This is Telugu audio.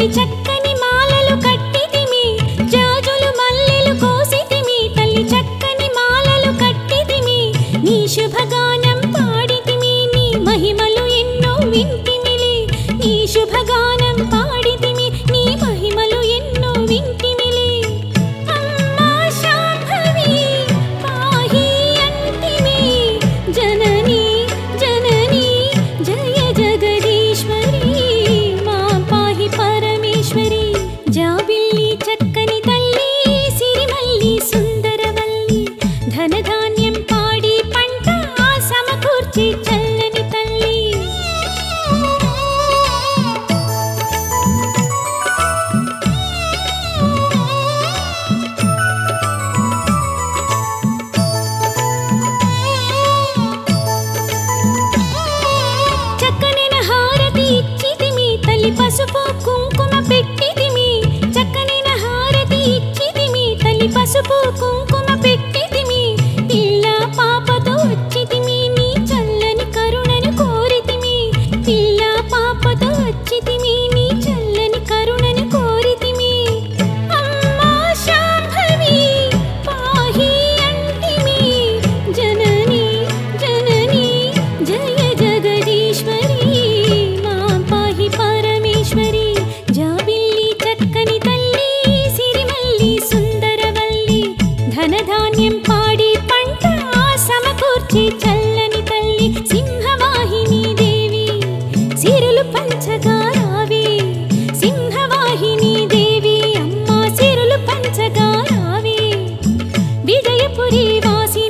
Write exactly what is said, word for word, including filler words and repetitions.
చక్కని మాలలు కట్టితిమి జాజులు మల్లెలు కోసితిమి తల్లి చక్కని మాలలు కట్టితిమి నీ శుభగానం పాడితిమి నీ మహిమలు ఎన్నో వింటిమిలి నీ శుభగానం పాడితిమి నీ మహిమలు ఎన్నో వింటిమిలి అమ్మా శాంభవి పాహి అంటిమి జనని జనని జయ జగదీశ్వరి మా పాహి పరమేశ్వరి జాబిల్లి చక్కని తల్లి సిరిమల్లి సుందరవల్లి ధనధాన్యం పాడి పంట సమకూర్చి చల్లని తల్లి చక్కనైన హారతి ఇచ్చితిమి తల్లి పసుపు కుంకుమ పెట్టితిమి చక్కనైన హారతి ఇచ్చితిమి తల్లి పసుపు కుంకుమ పెట్టితిమి పిల్ల పాపతో వచ్చితిమి నీ చల్లని కరుణను కోరితిమి పిల్ల పాపతో వచ్చితిమి నీ చల్లని కరుణను కోరితిమి అమ్మా శాంభవి పాహి అంటిమి జనని జనని జయ జగదీశ్వరి మా పాహి పరమేశ్వరి జాబిల్లి చక్కని తల్లి సిరిమల్లి సుందరవల్లి ధనధాన్యం పాడి పంట సమకూర్చి చల్లని తల్లి సింహవాహిని దేవి సిరులు పంచగా రావి సింహవాహిని దేవి అమ్మా సిరులు పంచగా రావి విజయపురి వాసి